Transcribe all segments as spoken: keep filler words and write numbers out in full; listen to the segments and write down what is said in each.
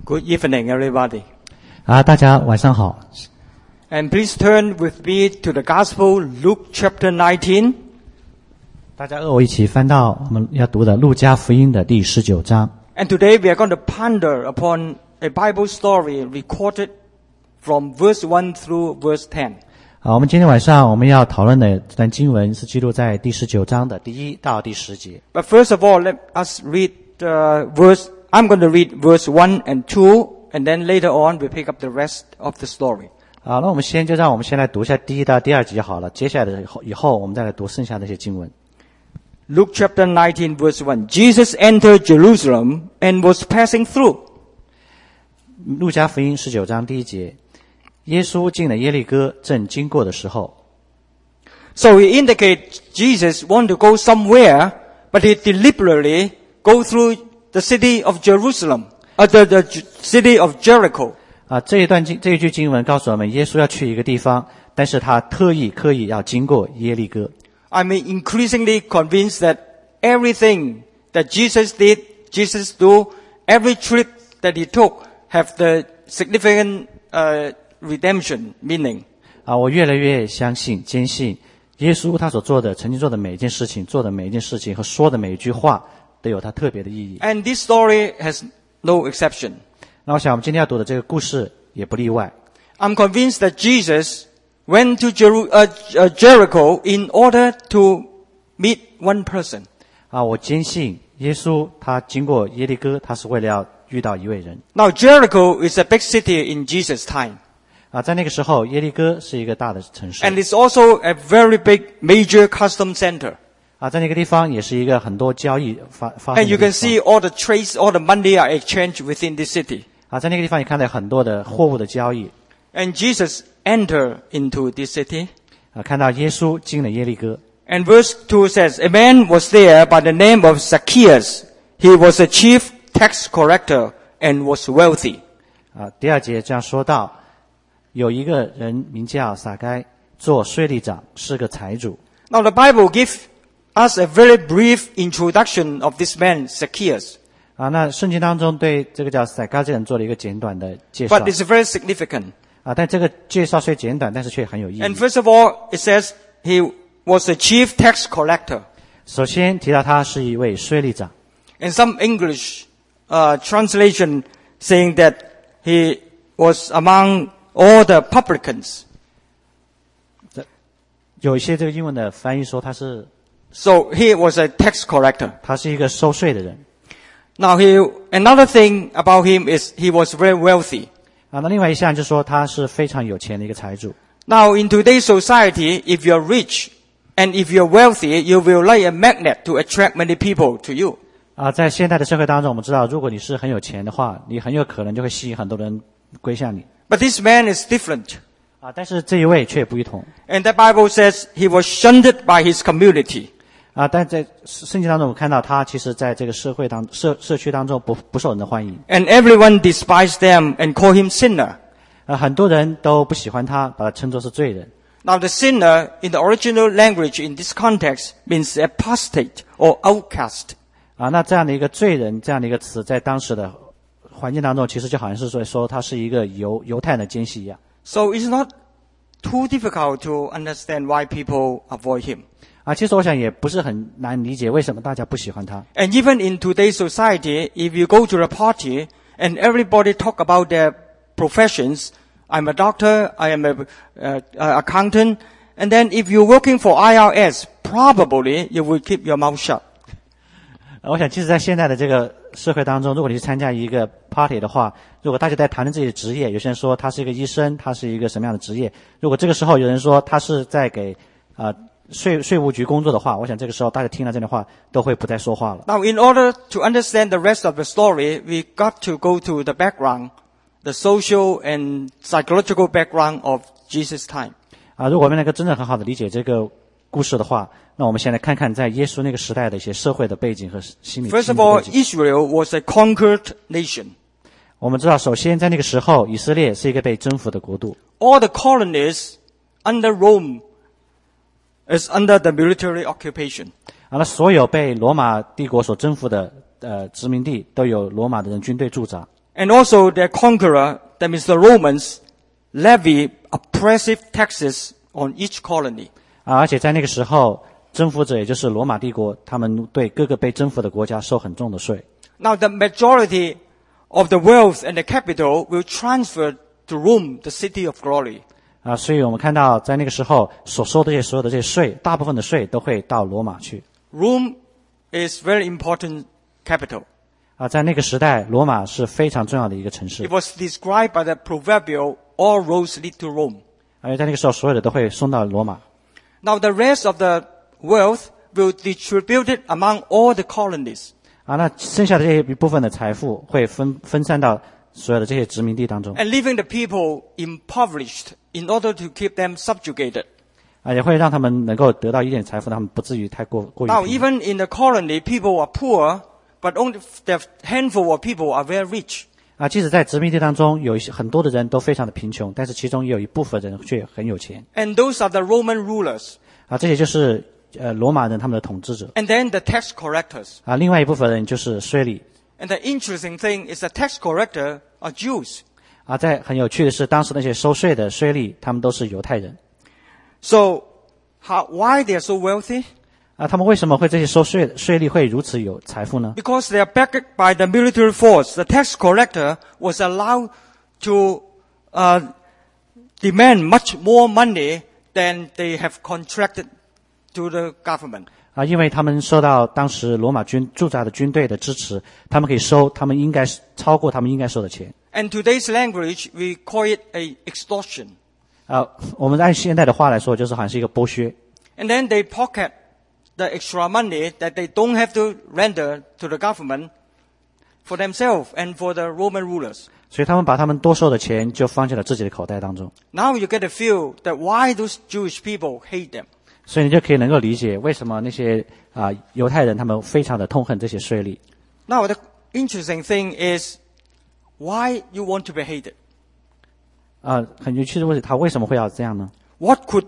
Good evening, everybody. 啊，大家晚上好。 And please turn with me to the Gospel, Luke chapter nineteen. 大家和我一起翻到我们要读的路加福音的第十九章。 And today we are going to ponder upon a Bible story recorded from verse one through verse ten. 好，我们今天晚上我们要讨论的这段经文是记录在第十九章的第一到第十节。 But first of all, let us read uh, verse. I'm going to read verse one and two, and then later on we pick up the rest of the story. 好，那我们先就让我们先来读一下第一到第二节好了。接下来的以后以后我们再来读剩下的一些经文。 Luke chapter nineteen, verse one. Jesus entered Jerusalem and was passing through. 路加福音十九章第一节，耶稣进了耶利哥，正经过的时候。 So he indicates Jesus want to go somewhere, but he deliberately go through the city of Jerusalem, uh, the, the city of Jericho. 啊，这一段经这一句经文告诉我们，耶稣要去一个地方，但是他特意刻意要经过耶利哥。 I'm increasingly convinced that everything that Jesus did, Jesus do, every trip that he took have the significant uh, redemption meaning. 啊，我越来越相信、坚信，耶稣他所做的、曾经做的每一件事情、做的每一件事情和说的每一句话，都有它特别的意义。 And this story has no exception. 那我想，我们今天要读的这个故事也不例外。 I'm convinced that Jesus went to Jer- uh, uh, Jericho in order to meet one person. 啊，我坚信耶稣他经过耶利哥，他是为了要遇到一位人。 Now Jericho is a big city in Jesus' time. 啊，在那个时候，耶利哥是一个大的城市。 And it's also a very big major custom center. 啊，在那个地方也是一个很多交易发发生 And 的 you 地 can 方。 see all the trades, all the money are exchanged within this city. 啊，在那个地方也看到很多的货物的交易。 And Jesus entered into this city. 啊，看到耶稣进了耶利哥。 And verse two says, A man was there by the name of Zacchaeus. He was a chief tax collector and was wealthy. 啊，第二节这样说到，有一个人名叫撒该，做税吏长，是个财主。 Now the Bible gives us a very brief introduction of this man, Zacchaeus. 啊，那圣经当中对这个叫撒该这人做了一个简短的介绍。 But it's very significant. 啊，但这个介绍虽简短，但是却很有意义。 And first of all, it says he was a chief tax collector. 首先提到他是一位税吏长。 And some English uh, translation saying that he was among all the publicans. 有一些这个英文的翻译说他是 So he was a tax collector. 他是一个收税的人。 Now he, another thing about him is he was very wealthy. 啊，那另外一项就是说他是非常有钱的一个财主。 Now in today's society, if you're rich and if you're wealthy, you will like a magnet to attract many people to you. 啊，在现代的社会当中，我们知道，如果你是很有钱的话，你很有可能就会吸引很多人归向你。 But this man is different. 啊，但是这一位却不一同。 And the Bible says he was shunned by his community. 啊，但在圣经当中，我们看到他其实在这个社会当社社区当中不不受人的欢迎。 And everyone despised them and called him sinner. 啊，很多人都不喜欢他，把他称作是罪人。 Now the sinner in the original language in this context means apostate or outcast. 啊，那这样的一个罪人这样的一个词，在当时的环境当中，其实就好像是说说他是一个犹犹太人的奸细一样。 So it's not too difficult to understand why people avoid him. 啊，其实我想也不是很难理解为什么大家不喜欢他。 And even in today's society, if you go to a party and everybody talk about their professions, I'm a doctor, I am a uh, uh, accountant, and then if you're working for I R S, probably you will keep your mouth shut. 我想，其实，在现在的这个社会当中，如果你去参加一个 party 的话，如果大家在谈论自己的职业，有些人说他是一个医生，他是一个什么样的职业？如果这个时候有人说他是在给啊、呃、税税务局工作的话，我想这个时候大家听了这段话都会不再说话了。 Now, in order to understand the rest of the story, we got to go to the background, the social and psychological background of Jesus' time. 啊，如果我们能够真正很好的理解这个故事的话，那我们先来看看在耶稣那个时代的一些社会的背景和心理。 First 心 of 理 all, 背景。 Israel was a conquered nation. 我们知道，首先在那个时候，以色列是一个被征服的国度。 All the colonies under Rome is under the military occupation. 啊，那所有被罗马帝国所征服的呃殖民地，都有罗马的人军队驻扎。 And also their conqueror, that means the Romans, levy oppressive taxes on each colony. 啊，而且在那个时候，征服者也就是罗马帝国，他们对各个被征服的国家收很重的税。 Now the majority of the wealth and the capital will transfer to Rome, the city of glory. 啊，所以我们看到在那个时候所收的这些所有的这些税，大部分的税都会到罗马去。 Rome is very important capital. 啊，在那个时代，罗马是非常重要的一个城市。 It was described by the proverbial, all roads lead to Rome. 而且在那个时候，所有的都会送到罗马。 Now the rest of the wealth will distribute it among all the colonies. 啊，那剩下的这一部分的财富会分分散到所有的这些殖民地当中。 And leaving the people impoverished in order to keep them subjugated. 啊，也会让他们能够得到一点财富，他们不至于太过过于。 Now even in the colony, people are poor, but only the handful of people are very rich. 啊，即使在殖民地当中，有一些很多的人都非常的贫穷，但是其中也有一部分人却很有钱。 And those are the Roman rulers. 啊，这些就是呃罗马人他们的统治者。 And then the tax collectors. 啊，另外一部分人就是税吏。 And the interesting thing is the tax collector are Jews. 啊，在很有趣的是，当时那些收税的税吏，他们都是犹太人。 So, how, why they are so wealthy? 啊，他们为什么会这些收税税吏会如此有财富呢？ Because they are backed by the military force. The tax collector was allowed to uh, demand much more money than they have contracted to the government. 啊，因为他们受到当时罗马军驻扎的军队的支持，他们可以收他们应该超过他们应该收的钱。 And today's language, we call it a extortion. 啊，我们按现代的话来说，就是好像是一个剥削。 And then they pocket the extra money that they don't have to render to the government for themselves and for the Roman rulers. 所以他们把他们多收的钱就放进了自己的口袋当中。 Now you get a feel that why those Jewish people hate them. 所以你就可以能够理解为什么那些啊犹太人他们非常的痛恨这些税吏。 Now the interesting thing is why you want to be hated. 啊，很有趣的问题，他为什么会要这样呢？ What could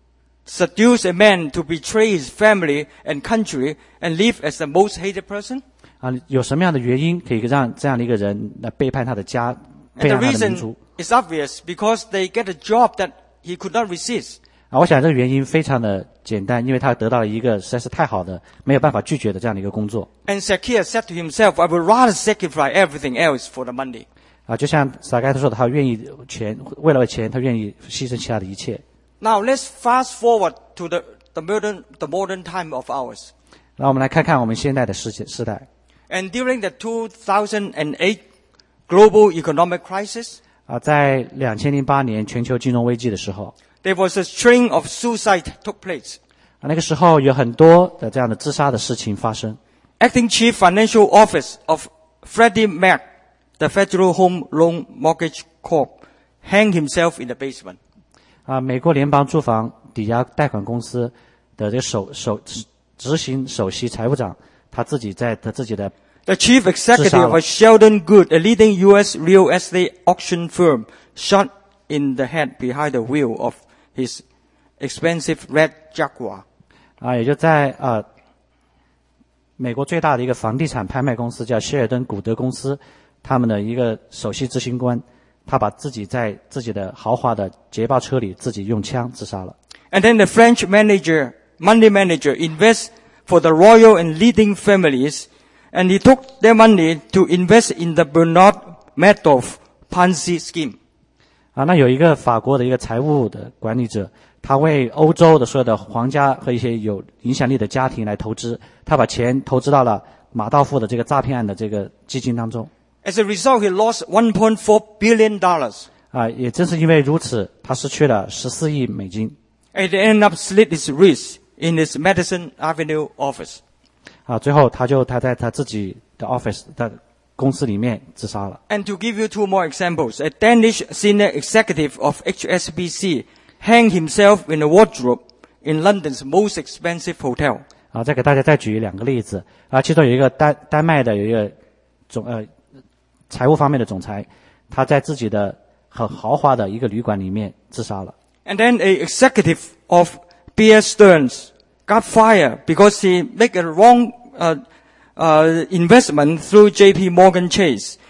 seduce a man to betray his family and country and live as the most hated person? 啊，有什么样的原因可以让这样的一个人来背叛他的家， And 背 the 叛他的民 reason 族？ is obvious because they get a job that he could not resist. 啊，我想这个原因非常的简单，因为他得到了一个实在是太好的、没有办法拒绝的这样的一个工作。 And Zacchaeus said to himself, I would rather sacrifice everything else for the money. 啊，就像撒该他说的，他愿意钱，为了钱，他愿意牺牲其他的一切。 Now let's fast forward to the, the modern, the modern time of ours. 那我们来看看我们现在的世界时代。 And during the two thousand eight global economic crisis, 啊，在两千零八年全球金融危机的时候， there was a string of suicide took place. 啊，那个时候有很多的这样的自杀的事情发生。 Acting Chief Financial Office of Freddie Mac, the Federal Home Loan Mortgage Corp, hanged himself in the basement. 啊，美国联邦住房抵押贷款公司的这个首首执行首席财务长，他自己在他自己的 The chief executive of Sheldon Good, a leading U S real estate auction firm, shot in the head behind the wheel of his expensive red Jaguar. 啊，也就在啊美国最大的一个房地产拍卖公司叫希尔顿古德公司，他们的一个首席执行官，他把自己在自己的豪华的捷豹车里自己用枪自杀了。 And then the French manager, money manager, invests for the royal and leading families, and he took their money to invest in the Bernard Madoff Ponzi scheme. 啊，那有一个法国的一个财务的管理者，他为欧洲的所有的皇家和一些有影响力的家庭来投资，他把钱投资到了马道夫的这个诈骗案的这个基金当中。 As a result, he lost one point four billion dollars. 啊，也正是因为如此，他失去了十四亿美金。 And he ended up slit his wrist in his Madison Avenue office. 啊，最后他就他在他自己的 office 的公司里面自杀了。 And to give you two more examples, a Danish senior executive of H S B C hanged himself in a wardrobe in London's most expensive hotel. 啊，再给大家再举两个例子啊，其中有一个丹丹麦的有一个总呃财务方面的总裁，他在自己的很豪华的一个旅馆里面自杀了。 And then a executive of Bear Stearns got fired because he made a wrong uh, uh, investment through J P Morgan Chase.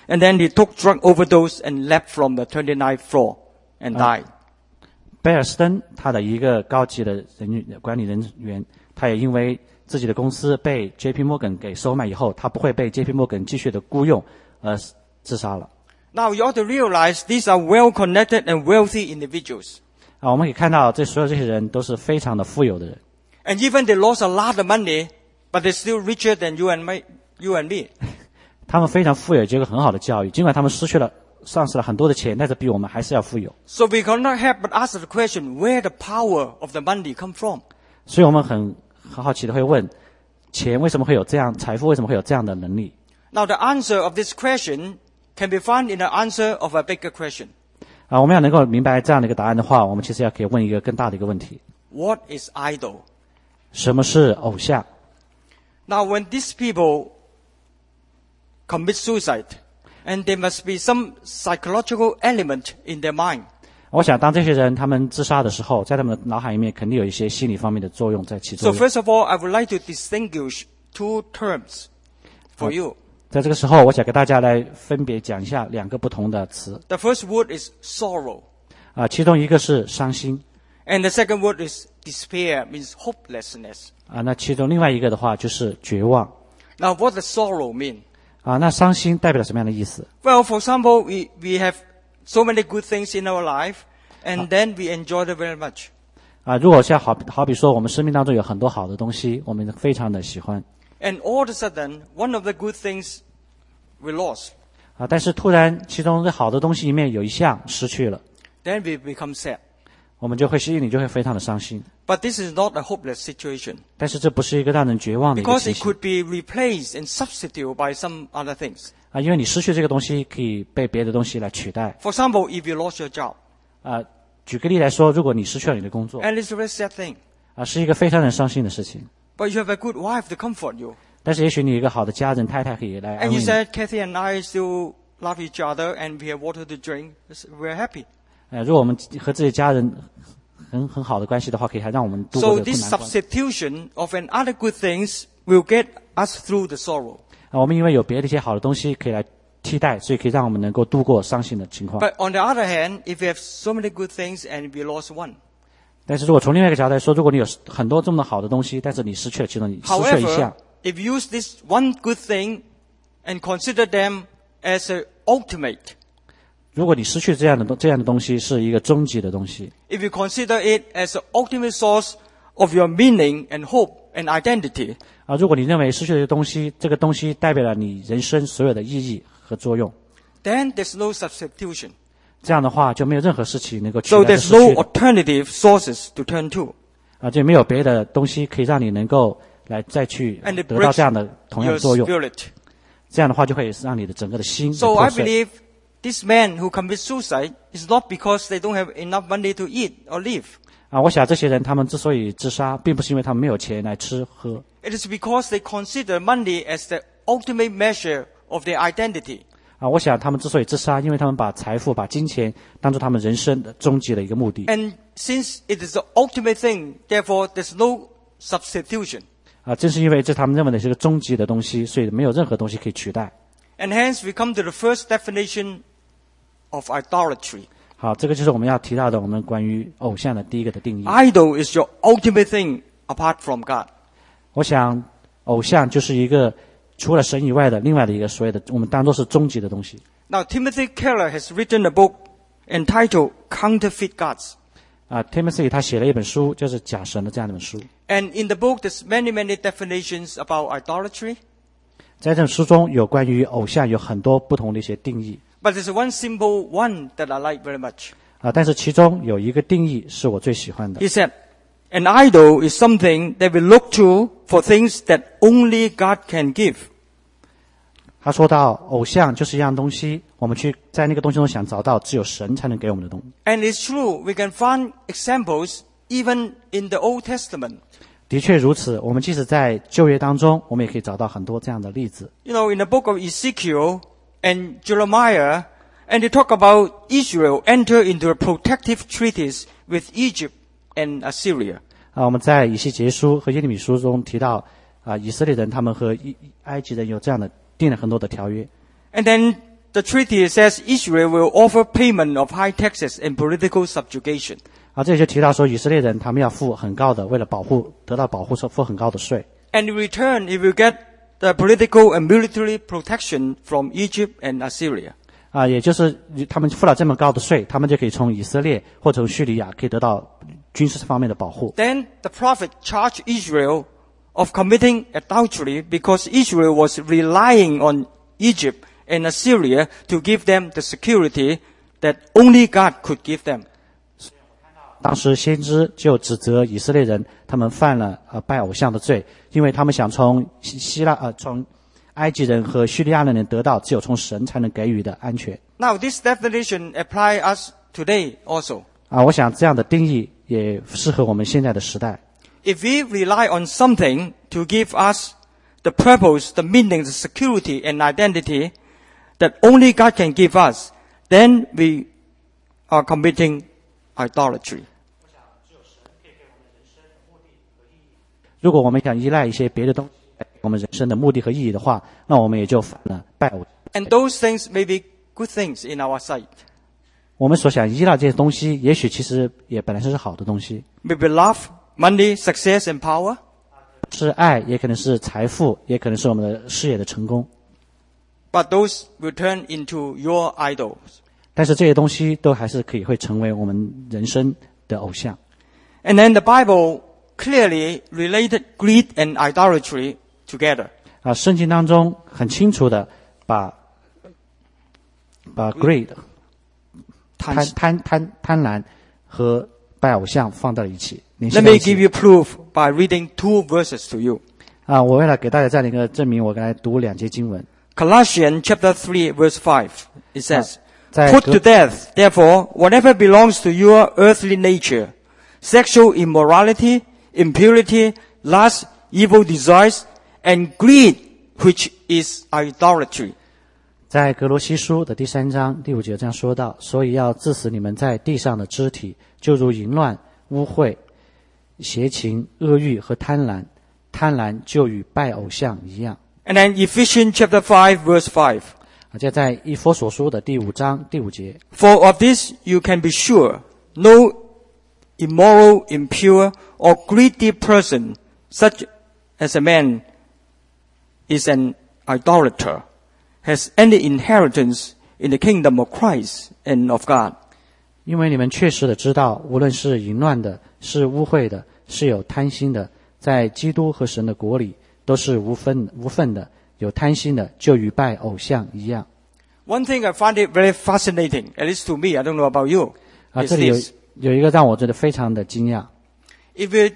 and then he took drug overdose and leapt from the twenty-ninth floor and died. 贝尔斯登他的一个高级的人员管理人员，他也因为自己的公司被 J P Morgan 给收买以后，他不会被 J P Morgan 继续的雇佣，而自杀了。 Now you ought to realize these are well-connected and wealthy individuals. 啊，我们可以看到，这所有这些人都是非常的富有的人。 And even they lost a lot of money, but they're still richer than you and me. You and me. 他们非常富有，接受很好的教育，尽管他们失去了、丧失了很多的钱，但是比我们还是要富有。 So we cannot help but ask the question, where the power of the money come from? 所以我们很很好奇的会问，钱为什么会有这样，财富为什么会有这样的能力？ Now the answer of this question can be found in the answer of a bigger question. 啊，我们要能够明白这样的一个答案的话，我们其实要可以问一个更大的一个问题： What is idol? 什么是偶像？ Now when these people commit suicide, and there must be some psychological element in their mind. 我想，当这些人他们自杀的时候，在他们的脑海里面肯定有一些心理方面的作用在其中。 So first of all, I would like to distinguish two terms for you. 在这个时候，我想给大家来分别讲一下两个不同的词。 The first word is sorrow. 啊，其中一个是伤心， And the second word is despair, means hopelessness. 啊，那其中另外一个的话就是绝望。 Now what does sorrow mean? 啊，那伤心代表了什么样的意思？ Well, for example, we, we have so many good things in our life, and then we enjoy them very much. 啊，如果像好好比说，我们生命当中有很多好的东西，我们非常的喜欢。 And all of a sudden, one of the good things we lost. 啊，但是突然其中这好的东西里面有一项失去了， Then we become sad. 我们就会心里就会非常的伤心。 But this is not a hopeless situation. 但是这不是一个让人绝望的一个 Because 情 it 形 could be replaced and substituted by some other things. 啊，因为你失去这个东西，可以被别的东西来取代。 For example, if you lost your job, 啊，举个例来说，如果你失去了你的工作， and it's a very sad thing. 啊，是一个非常让人伤心的事情。 But you have a good wife to comfort you. 但是也许你有一个好的家人太太可以来安 And 慰 you 你。 said, Kathy and I still love each other and we have water to drink. We're happy. 呃，如果我们和自己家人很很好的关系的话，可以还让我们度过 So 这个 this 困难关。 substitution of another good things will get us through the sorrow. 啊，我们因为有别的一些好的东西可以来替代，所以可以让我们能够度过伤心的情况。 But on the other hand, if we have so many good things and we lost one, 但是如果从另外一个角度来说，如果你有很多这么好的东西，但是你失去了其中，你失去了一 however, 项， if you use this one good thing and consider them as an ultimate, 如果你失去这样的东这样的东西是一个终极的东西， if you consider it as the ultimate source of your meaning and hope and identity, 啊，如果你认为失去了这个东西，这个东西代表了你人生所有的意义和作用， then there's no substitution. 这样的话就没有任何事情能够取 So 代这 there's 失 no 去的， alternative sources to turn to. 啊，就没有别的东西可以让你能够来再去 And it 得到 breaks 这样的同样 your 的作用， spirit. 这样的话就会让你的整个的心 So 破 I 碎。 believe this man who commits suicide is not because they don't have enough money to eat or live. 啊，我想这些人他们之所以自杀，并不是因为他们没有钱来吃喝， It is because they consider money as the ultimate measure of their identity. 啊，我想他们之所以自杀，因为他们把财富、把金钱当做他们人生的终极的一个目的。 And since it is the ultimate thing, therefore there's no substitution. 啊，正是因为这他们认为的是个终极的东西，所以没有任何东西可以取代。 And hence we come to the first definition of idolatry. 好，这个就是我们要提到的我们关于偶像的第一个的定义。 Idol is your ultimate thing apart from God. 我想，偶像就是一个除了神以外的另外的一个所谓的我们当作是终极的东西。 Now Timothy Keller has written a book entitled Counterfeit Gods. 啊 ，Timothy 他写了一本书，就是假神的这样的一本书。 And in the book there's many, many definitions about idolatry. 在这本书中有关于偶像有很多不同的一些定义。 But there's one simple one that I like very much. 啊，但是其中有一个定义是我最喜欢的。 He said, an idol is something that we look to for things that only God can give. 他说到，偶像就是一样东西，我们去在那个东西中想找到只有神才能给我们的东西。 And it's true, we can find examples even in the Old Testament. 的确如此，我们即使在旧约当中，我们也可以找到很多这样的例子。 You know, in the book of Ezekiel and Jeremiah, and they talk about Israel enter into a protective treaties with Egypt and Assyria. 啊，我们在以西结书和耶利米书中提到，啊，以色列人他们和埃埃及人有这样的订了很多的条约。 And then the treaty says Israel will offer payment of high taxes and political subjugation. 啊，这里就提到说以色列人他们要付很高的，为了保护得到保护，付很高的税。 And in return, it will get the political and military protection from Egypt and Assyria. 啊，也就是他们付了这么高的税，他们就可以从以色列或从叙利亚可以得到军事方面的保护。 Then the prophet charged Israel of committing adultery because Israel was relying on Egypt and Assyria to give them the security that only God could give them. 当时先知就指责以色列人，他们犯了呃拜偶像的罪，因为他们想从希希腊呃从埃及人和叙利亚人得到只有从神才能给予的安全。 Now this definition apply us today also. 啊，我想这样的定义也适合我们现在的时代。 If we rely on something to give us the purpose, the meaning, the security and identity that only God can give us, then we are committing idolatry. 如果我们想依赖一些别的东西，我们人生的目的和意义的话，那我们也就犯了拜偶。 And those things may be good things in our sight. 我们所想依赖这些东西，也许其实也本来是好的东西。 Maybe love, money, success and power. 是爱，也可能是财富，也可能是我们的事业的成功。 But those will turn into your idols. 但是这些东西都还是可以会成为我们人生的偶像。 And then the Bible clearly related greed and idolatry together. 啊，圣经当中很清楚的把把 greed 贪贪贪贪婪和拜偶像放到了一起。 Let me give you proof by reading two verses to you. 啊，我为了给大家这样的一个证明，我来读两节经文。 Colossians chapter three verse five. It says, uh, Put to death, therefore, whatever belongs to your earthly nature, sexual immorality, impurity, lust, evil desires, and greed, which is idolatry. 在格罗西书的第三章第五节这样说到，所以要治死你们在地上的肢体，就如淫乱、污秽、邪情、恶欲和贪婪，贪婪就与拜偶像一样。 And then Ephesians chapter five verse five. 啊，这在以弗所书的第五章第五节。 For of this you can be sure, no immoral, impure, or greedy person, such as a man is an idolater, has any inheritance in the kingdom of Christ and of God. 因为你们确实的知道，无论是淫乱的，是污秽的，是有贪心的，在基督和神的国里都是无分无分的，有贪心的就与拜偶像一样。 One thing I find it very fascinating, at least to me, I don't know about you, 啊， is 这里有 this. 有一个让我觉得非常的惊讶。 If we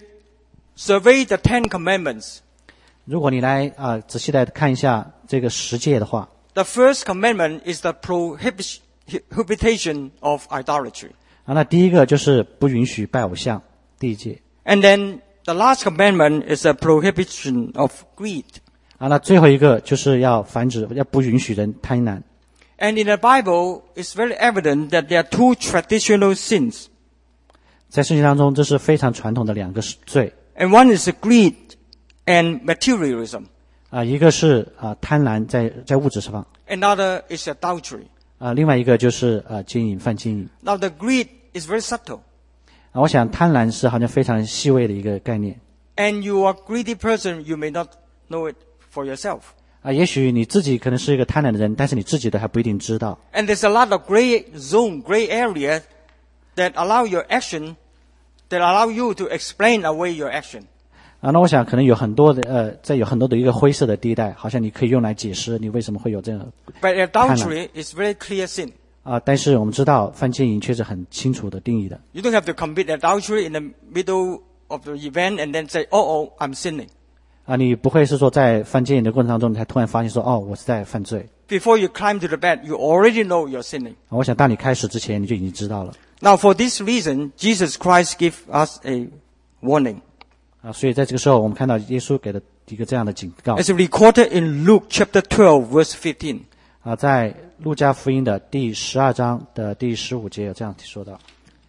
survey the Ten Commandments, 如果你来啊仔细的看一下这个十诫的话， the first commandment is the prohibition prohibition of idolatry. 啊，那第一个就是不允许拜偶像，第一诫。 And then the last commandment is a prohibition of greed. 啊，那最后一个就是要防止，要不允许人贪婪。 And in the Bible, it's very evident that there are two traditional sins. 在圣经当中，这是非常传统的两个罪。 And one is greed and materialism. 啊，一个是啊贪婪在在物质上， Another is adultery. 啊，另外一个就是啊奸淫犯奸淫。 Now the greed is very subtle. 啊，我想贪婪是好像非常细微的一个概念。 And you are a greedy person, you may not know it for yourself. 啊，也许你自己可能是一个贪婪的人，但是你自己都还不一定知道。 And there's a lot of gray zone, gray area that allow your action, that allow you to explain away your action. 啊，那我想可能有很多的呃，在有很多的一个灰色的地带，好像你可以用来解释你为什么会有这样。 But adultery is very clear sin. 啊，但是我们知道犯奸淫却是很清楚的定义的。 You don't have to commit adultery in the middle of the event and then say, oh, oh, I'm sinning. 啊，你不会是说在犯奸淫的过程当中，你才突然发现说，哦，我是在犯罪。 Before you climb to the bed, you already know you're sinning. 啊，我想当你开始之前，你就已经知道了。 Now, for this reason, Jesus Christ gave us a warning. 啊，所以在这个时候，我们看到耶稣给了一个这样的警告。 As recorded in Luke chapter twelve, verse fifteen. 啊，在路加福音的第十二章的第十五节有这样说到。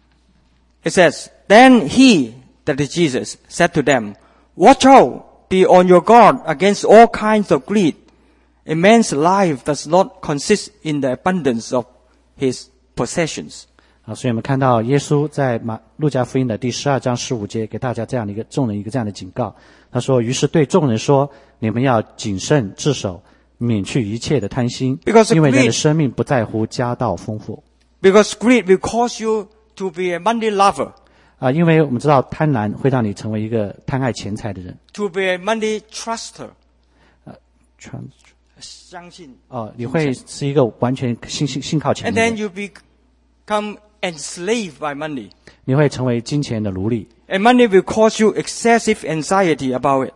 It says, Then he, that is Jesus, said to them, Watch out, be on your guard against all kinds of greed, A man's life does not consist in the abundance of his possessions. 啊，所以我们看到耶稣在马路加福音的第十二章十五节给大家这样的一个众人一个这样的警告。他说：“于是对众人说，你们要谨慎自守，免去一切的贪心， Because 因为人 greed- 的生命不在乎家道丰富。” Because greed will cause you to be a money lover, 啊，因为我们知道贪婪会让你成为一个贪爱钱财的人。 to be a money truster. 传相信。 哦，你会是一个完全信信信靠钱 And 的 then 人， you become enslaved by money. 你会成为金钱的奴隶。 And money will cause you excessive anxiety about it.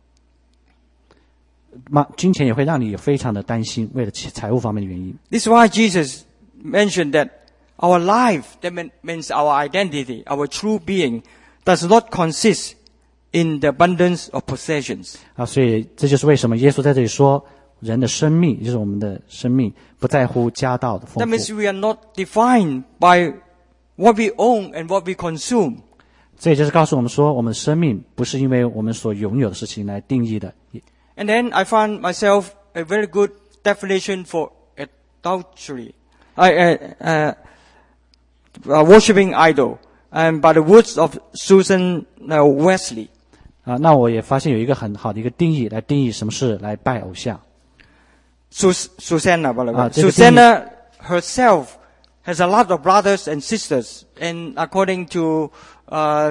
嘛，金钱也会让你非常的担心，为了财财务方面的原因。 This is why Jesus mentioned that our life, that mean- means our identity, our true being, does not consist in the abundance of possessions. 啊，所以这就是为什么耶稣在这里说，人的生命，也就是我们的生命，不在乎家道的 That 丰 means 富。 we are not defined by what we own and what we consume. 这也就是告诉我们说，我们的生命不是因为我们所拥有的事情来定义的。 And then I found myself a very good definition for adultery. I, uh, uh, uh, worshipping idol. And by the words of Susan uh, Wesley. 啊，那我也发现有一个很好的一个定义来定义什么是来拜偶像。 Sus- Susanna, by the way. Ah, 这个 Susanna herself has a lot of brothers and sisters. And according to uh,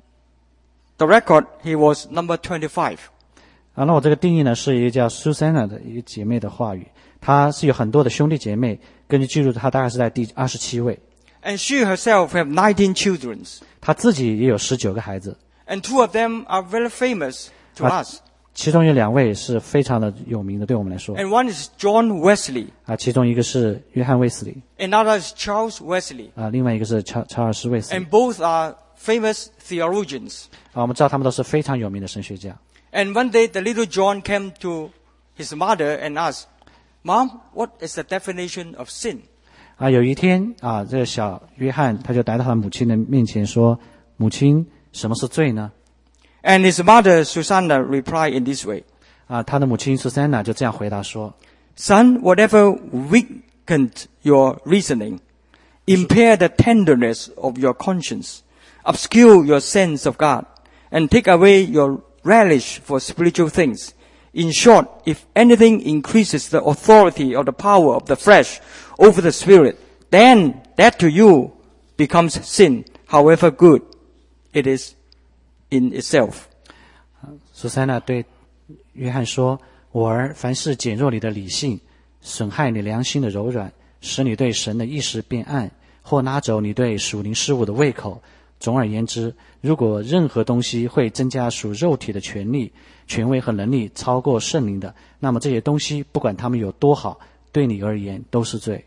the record, he was number twenty-five. 啊，那我这个定义呢，是一个叫 Susanna 的一个姐妹的话语，她是有很多的兄弟姐妹，根据记录，她大概是在第二十七位。 And she herself have nineteen children. 她自己也有十九个孩子， And two of them are very famous to Ah. us. 其中有两位是非常的有名的，对我们来说。 And one is John Wesley. 啊，其中一个是约翰卫斯理， Another is Charles Wesley. 啊，另外一个是查查尔斯卫斯理。 And both are famous theologians. 啊，我们知道他们都是非常有名的神学家。 And one day the little John came to his mother and asked, Mom, what is the definition of sin? 啊，有一天啊，这个小约翰他就来到他母亲的面前说：“母亲，什么是罪呢？” And his mother, Susanna, replied in this way, 啊，他的母亲 Susanna 就这样回答说 Son, whatever weakened your reasoning, impair the tenderness of your conscience, obscure your sense of God, and take away your relish for spiritual things. In short, if anything increases the authority or the power of the flesh over the spirit, then that to you becomes sin, however good it is in itself. ：“Susanna 对约翰说，我儿，凡是减弱你的理性，损害你良心的柔软，使你对神的意识变暗，或拿走你对属灵事物的胃口。总而言之，如果任何东西会增加属肉体的权利、权威和能力超过圣灵的，那么这些东西不管它们有多好，对你而言都是罪。”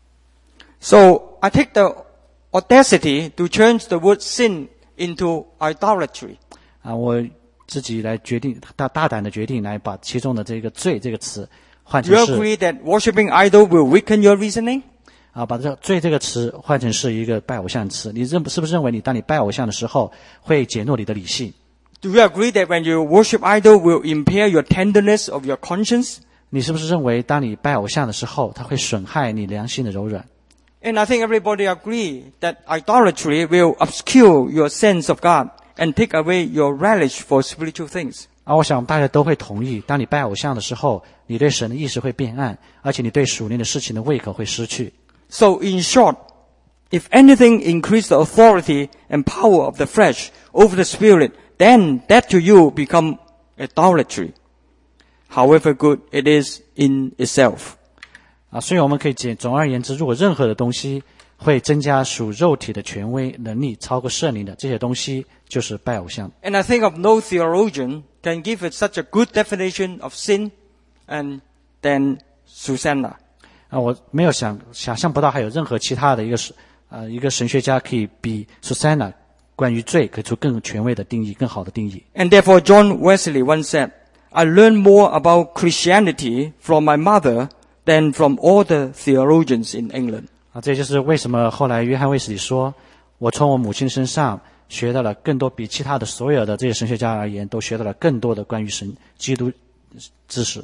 So I take the audacity to change the word sin into idolatry. 啊，我自己来决定，大大胆的决定来把其中的这个罪这个词换 Do you 成是 agree that worshipping idol will weaken your reasoning? 啊，把这罪这个词换成是一个拜偶像的词。你认是不是认为你当你拜偶像的时候会减弱你的理性？ Do you agree that when you worship idol will impair your tenderness of your conscience? 你是不是认为当你拜偶像的时候，它会损害你良心的柔软？ And I think everybody agree that idolatry will obscure your sense of God and take away your relish for spiritual things. 啊，我想大家都会同意，当你拜偶像的时候，你对神的意识会变暗，而且你对属灵的事情的胃口会失去。 So in short, if anything increase the authority and power of the flesh over the spirit, then that to you become idolatry, however good it is in itself. 啊，所以我们可以简总而言之，如果任何的东西会增加属肉体的权威能力超过圣灵的，这些东西就是拜偶像。 And I think of no theologian can give it such a good definition of sin and than Susanna. 啊，我没有想想象不到还有任何其他的一个呃一个神学家可以比 Susanna 关于罪给出更权威的定义、更好的定义。 And therefore John Wesley once said, I learned more about Christianity from my mother than from all the theologians in England. 啊，这就是为什么后来约翰卫斯理说，我从我母亲身上学到了更多，比其他的所有的这些神学家而言，都学到了更多的关于神基督知识。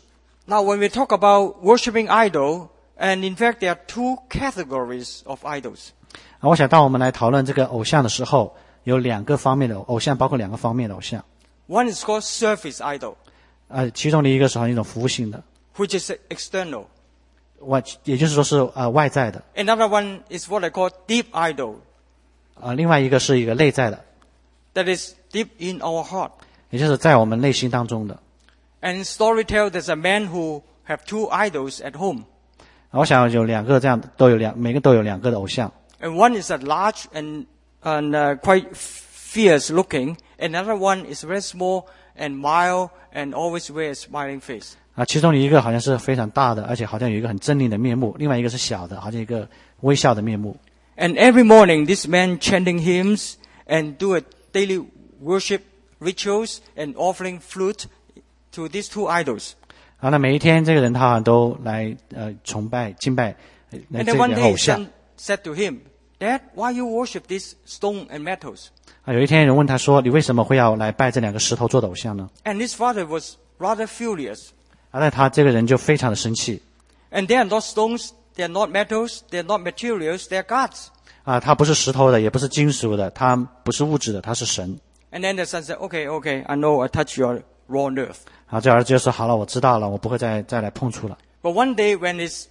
Now, when we talk about worshiping idol, and in fact, there are two categories of idols. 啊，我想当我们来讨论这个偶像的时候，有两个方面的偶像，包括两个方面的偶像。 One is called service idol, 呃，其中的一个是好像一种服务性的， which is external. 外，也就是说是呃外在的。 Another one is what I call deep idol, 啊，另外一个是一个内在的， that is deep in our heart. 也就是在我们内心当中的。 And in story tell, there's a man who have two idols at home. 啊，我想有两个这样的，都有两，每个都有两个的偶像。 And one is a large and, and uh, quite fierce looking. Another one is very small and mild and always wear a smiling face. 啊，其中的一个好像是非常大的，而且好像有一个很狰狞的面目；另外一个是小的，好像一个微笑的面目。 And every morning, this man chanting hymns and do a daily worship rituals and offering fruit to these two idols. 啊，那每一天这个人他好像都来呃崇拜敬拜呃 And 这 then 个 one 偶 day, 像。 son said to him, Dad, why you worship these stone and metals? 啊，有一天人问他说：“你为什么会要来拜这两个石头做的偶像呢 And his father was rather furious.？” 啊，那他这个人就非常的生气。 And they are not stones, they are not metals, they are not materials, they are gods. 啊，他不是石头的，也不是金属的，他不是物质的，他是神。 And then the son said, okay, okay, I know I touched your raw nerve. 啊，这儿子就说：“好了，我知道了，我不会再再来碰触了。 But one day when his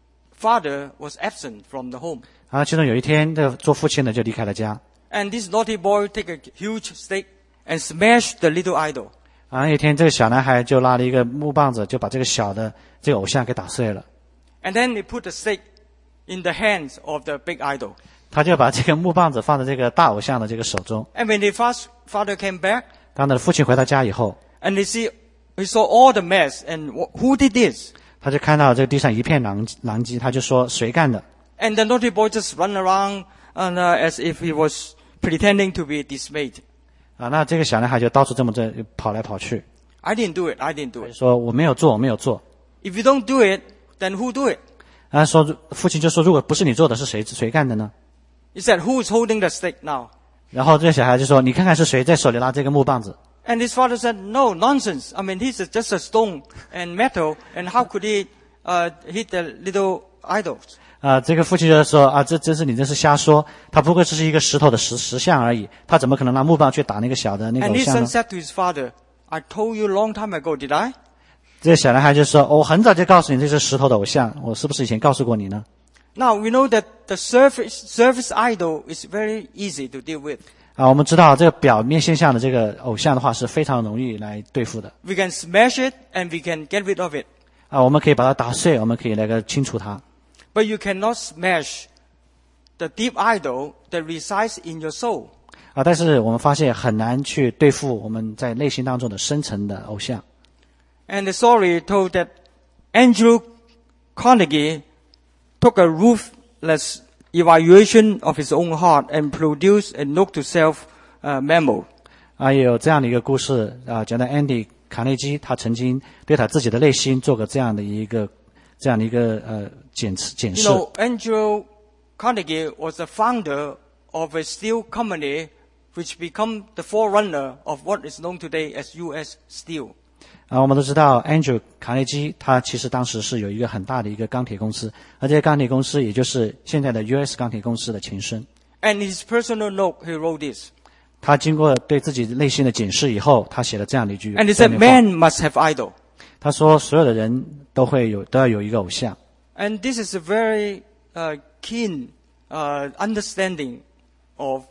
father was absent from the home, ” 啊，其中有一天，这个做父亲的就离开了家。 and this naughty boy take a huge stick and smash the little idol. 啊，那一天这个小男孩就拉了一个木棒子，就把这个小的这个偶像给打碎了。 And then he put the stick in the hands of the big idol. 他就把这个木棒子放在这个大偶像的这个手中。 And when his fast- father came back, 当他的父亲回到家以后， and he see, he saw all the mess, and wh- who did this? 他就看到这个地上一片狼狼藉，他就说：“谁干的？” And the naughty boy just run around and, uh, as if he was pretending to be dismayed. 啊，那这个小男孩就到处这么这跑来跑去， I didn't do it, I didn't do it. 说：“我没有做，我没有做。 If you don't do it, then who do it?” 啊，说父亲就说：“如果不是你做的，是谁谁干的呢 He said, who is holding the stick now?？” 然后这个小孩就说：“你看看是谁在手里拉这个木棒子。” And his father said, no, nonsense. I mean, he's just a stone and metal, and how could he uh, hit the little idols? 啊，这个父亲就说：“啊，这这是你这是瞎说，他不过只是一个石头的石石像而已，他怎么可能拿木棒去打那个小的那个 And 偶 his 像 son 呢 said to his father, I told you a long time ago, did I?？” 这个小男孩就说：“我很早就告诉你这是石头的偶像，我是不是以前告诉过你呢？” Now, we know that the surface, surface idol is very easy to deal with. 啊，我们知道这个表面现象的这个偶像的话是非常容易来对付的。 We can smash it and we can get rid of it. 啊，我们可以把它打碎，我们可以那个清除它。 But you cannot smash the deep idol that resides in your soul. 啊，但是我们发现很难去对付我们在内心当中的深层的偶像。 And the story told that Andrew Carnegie took a ruthless evaluation of his own heart and produced a note to self uh, memo. 啊，也有这样的一个故事啊，讲到 Andy 卡内基，他曾经对他自己的内心做过这样的一个这样的一个呃检检 You 视。 know, Andrew Carnegie was the founder of a steel company which became the forerunner of what is known today as U S Steel. 啊，我们都知道 Andrew 卡内基，他其实当时是有一个很大的一个钢铁公司，而这些钢铁公司也就是现在的 U S 钢铁公司的前身。 And in his personal note, he wrote this. 他经过对自己内心的检视以后，他写了这样的一句 And he 这 said, 样的话 man must have idol. 他说，所有的人都会有都要有一个偶像。 And this is a very uh, keen uh, understanding of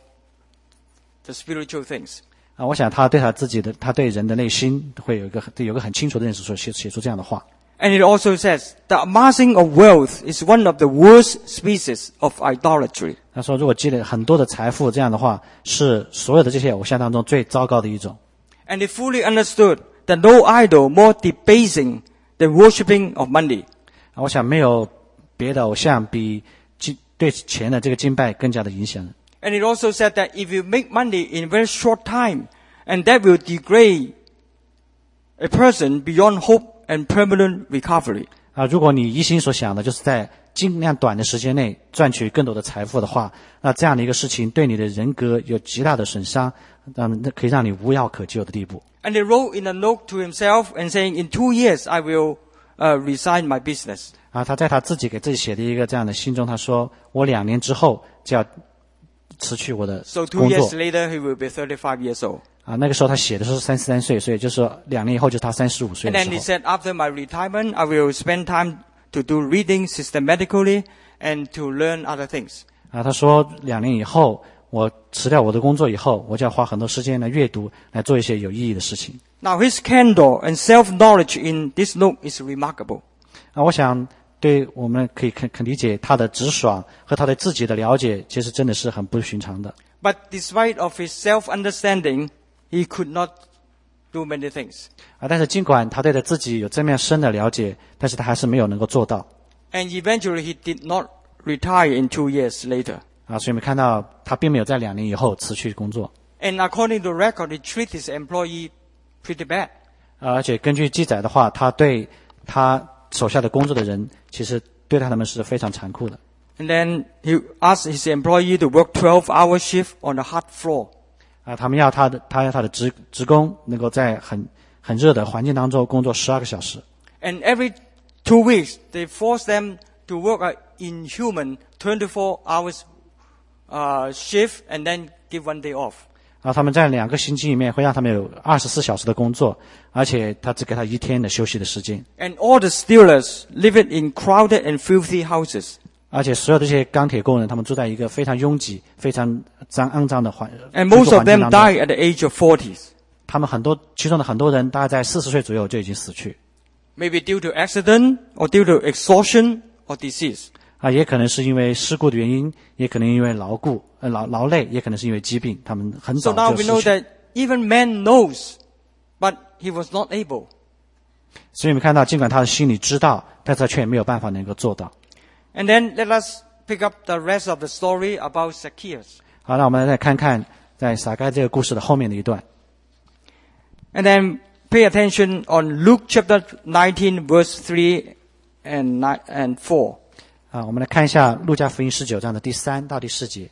the spiritual things. 啊，我想他对他自己的，他对人的内心会有一个有一个很清楚的认识，所以写写出这样的话。 And it also says, the amassing of wealth is one of the worst species of idolatry. 他说，如果积累很多的财富，这样的话是所有的这些偶像当中最糟糕的一种。 And he fully understood that no idol more debasing than worshipping of money. 啊，我想没有别的偶像比敬对钱的这个敬拜更加的影响人。 And it also said that if you make money in a very short time, and that will degrade a person beyond hope and permanent recovery. 啊，如果你一心所想的就是在尽量短的时间内赚取更多的财富的话，那这样的一个事情对你的人格有极大的损伤，嗯，那可以让你无药可救的地步。 And he wrote in a note to himself and saying, in two years I will uh, resign my business. 啊，他在他自己给自己写的一个这样的信中，他说：“我两年之后就要辞去我的 So two 工作。” years later, he will be thirty-five years old. 啊，那个时候他写的是三十三岁，所以就是说两年以后就是他三十五岁 And 的 then 时 he 候。 said, after my retirement, I will spend time to do reading systematically and to learn other things. 啊，他说两年以后，我辞掉我的工作以后，我就要花很多时间来阅读，来做一些有意义的事情。 Now his candor and self-knowledge in this note is remarkable. 啊，我想对我们可以肯肯理解他的直爽和他对自己的了解，其实真的是很不寻常的。 But despite of his self-understanding, he could not do many things. 啊，但是尽管他对他自己有这么样深的了解，但是他还是没有能够做到。 And eventually he did not retire in two years later. 啊，所以我们看到他并没有在两年以后辞去工作。 And according to record, he treated his employee pretty bad. 啊，而且根据记载的话，他对他手下的工作的人，其实对待他们是非常残酷的。 And then he asked his employee to work twelve-hour shift on the hard floor. 啊，他们要他的，他要他的职职工能够在很很热的环境当中工作十二个小时。 And every two weeks, they force them to work an inhuman twenty-four hours uh, shift and then give one day off. 啊，他们在两个星期里面会让他们有二十四小时的工作，而且他只给他一天的休息的时间。 And all the steelers live in crowded and filthy houses. 而且所有这些钢铁工人，他们住在一个非常拥挤、非常脏肮脏的环 And 工 most 作 of 环境 them 当中。 die at the age of forties. 他们很多其中的很多人，大概在四十岁左右就已经死去。 Maybe due to accident or due to exhaustion or disease. 啊，也可能是因为事故的原因，也可能因为劳故呃劳劳累，也可能是因为疾病，他们很 So 早 now 就 we know 失去。 that even man knows, but he was not able. 所以我们看到，尽管他的心里知道，但是他却没有办法能够做到。 And then let us pick up the rest of the story about Zacchaeus. 好，那我们来看看在撒该这个故事的后面的一段。 And then pay attention on Luke chapter nineteen, verse three and nine and four. 啊，我们来看一下路加福音十九章的第三到第四节。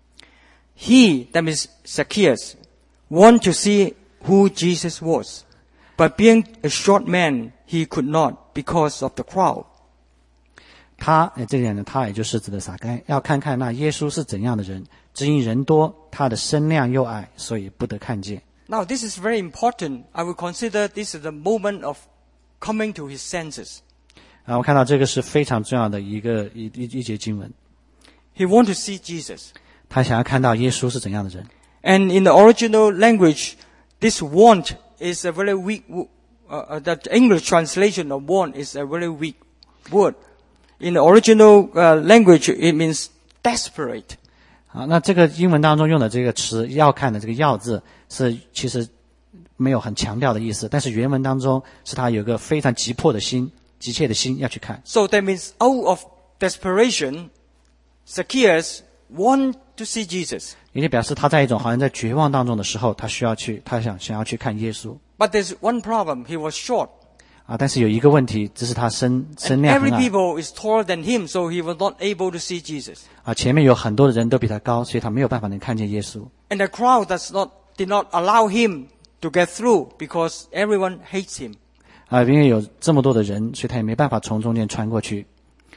He, that is Zacchaeus, wanted to see who Jesus was, but being a short man, he could not because of the crowd. 他，哎，这里呢，他也就是指的撒该，要看看那耶稣是怎样的人，只因人多，他的身量又矮，所以不得看见。 Now this is very important. I will consider this is the moment of coming to his senses. 啊，我看到这个是非常重要的一个一一一节经文， He wanted to see Jesus. 他想要看到耶稣是怎样的人。 And in the original language, this want is a very weak, wo- uh, uh, the English translation of want is a very weak word. In the original uh, language, it means desperate. 啊，那这个英文当中用的这个词"要看"的这个"要"字，是其实没有很强调的意思，但是原文当中是他有个非常急迫的心、急切的心要去看。 So that means out of desperation, Zacchaeus want to see Jesus. 也就表示他在一种好像在绝望当中的时候，他需要去，他想想要去看耶稣。 But there's one problem. He was short. 啊，但是有一个问题，这是他身身 And 量 every 很矮 people is taller than him, so he was not able to see Jesus. 啊，前面有很多的人都比他高，所以他没有办法能看见耶稣。 And the crowd does not, did not allow him to get through because everyone hates him. 啊，因为有这么多的人，所以他也没办法从中间穿过去。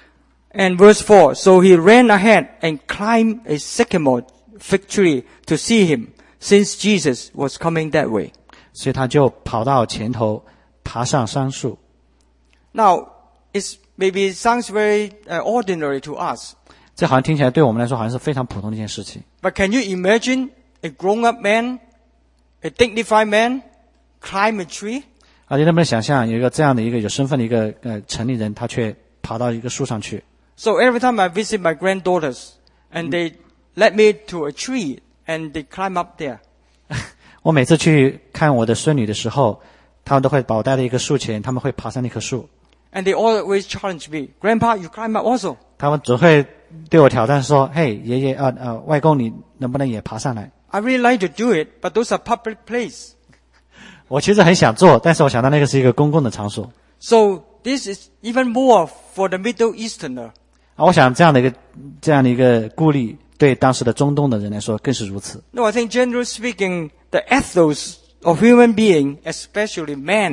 And verse four, so he ran ahead and climbed a sycamore fig tree to see him, since Jesus was coming that way. 所以他就跑到前头，爬上杉树。 Now, it's, maybe it sounds very uh, ordinary to us. 这好像听起来对我们来说好像是非常普通的一件事情。 But can you imagine a grown-up man, a dignified man, climb a tree? 啊，你能不能想象有一个这样的一个有身份的一个呃成年人，他却爬到一个树上去？ So every time I visit my granddaughters, and they led me to a tree, and they climb up there. 我每次去看我的孙女的时候，他们都会把我带到一棵树前，他们会爬上那棵树。 And they always challenge me, Grandpa, you climb up also. 他们总会对我挑战说：“嘿，爷爷啊呃，外公，你能不能也爬上来？” I really like to do it, but those are public places. 我其实很想做，但是我想到那个是一个公共的场所 So this is even more for the Middle Easterner. 啊。我想这样的一个这样的一个顾虑，对当时的中东的人来说更是如此。 No, I think generally speaking, the ethos of human being, especially men